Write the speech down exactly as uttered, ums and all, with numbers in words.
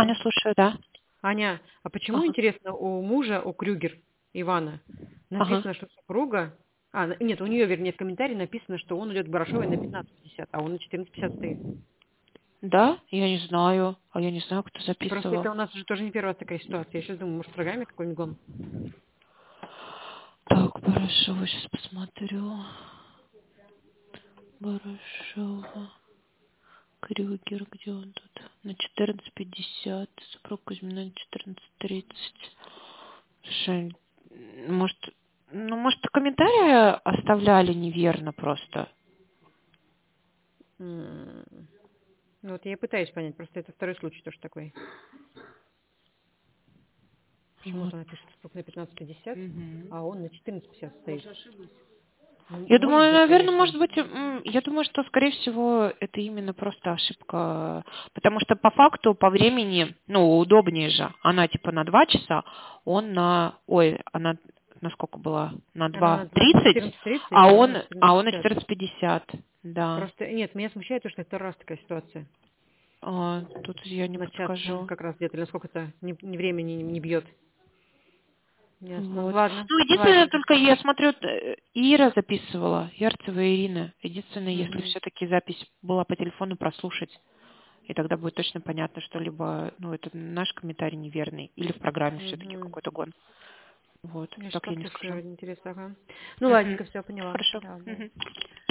Аня, слушаю, да. Аня, а почему, Ага. интересно, у мужа, у Крюгер Ивана, Ага. написано, что супруга... А, на- нет, у нее, вернее, в комментарии написано, что он идет к Барашовой на пятнадцать пятьдесят, а он на четырнадцать пятьдесят стоит. Да? Я не знаю. А я не знаю, кто Просто записывал. это у нас уже тоже не первая такая ситуация. Я сейчас думаю, может, в программе какой-нибудь гон. Так, Барашова, сейчас посмотрю. Барашова. Крюгер, где он тут? На четырнадцать пятьдесят. Супруг Кузьмина на четырнадцать тридцать. Слушай, может, ну, может, комментарии оставляли неверно просто? М, Ну вот я и пытаюсь понять, просто это второй случай тоже такой. Вот. Почему-то она пишет супруг на пятнадцать пятьдесят, Мгм. а он на четырнадцать пятьдесят стоит. Ну, Я может думаю, быть, наверное, конечно. может быть, м, я думаю, что, скорее всего, это именно просто ошибка, потому что по факту, по времени, ну, удобнее же. Она типа на два часа, он на, ой, она на сколько была? На Она два на тридцать, четырнадцать тридцать, а а он он, на а четырнадцать он на пятьдесят. четырнадцать пятьдесят, да. Просто, нет, меня смущает то, что это второй раз такая ситуация. А, тут я не На час подскажу. как раз где-то, или насколько-то ни, ни времени не, не бьет. Ясно. Вот. Ладно, Ну, единственное, ладненько. только я смотрю, э, Ира записывала, Ярцева Ирина. Единственное, если Мгм. все-таки запись была по телефону, прослушать. И тогда будет точно понятно, что либо, ну, это наш комментарий неверный, или в программе все-таки Мгм. какой-то гон. Вот, Я сейчас так я не скажу. потестирую ради интереса, ага. Ну, Мгм. ладненько, все, поняла. Хорошо. Давай. Мгм.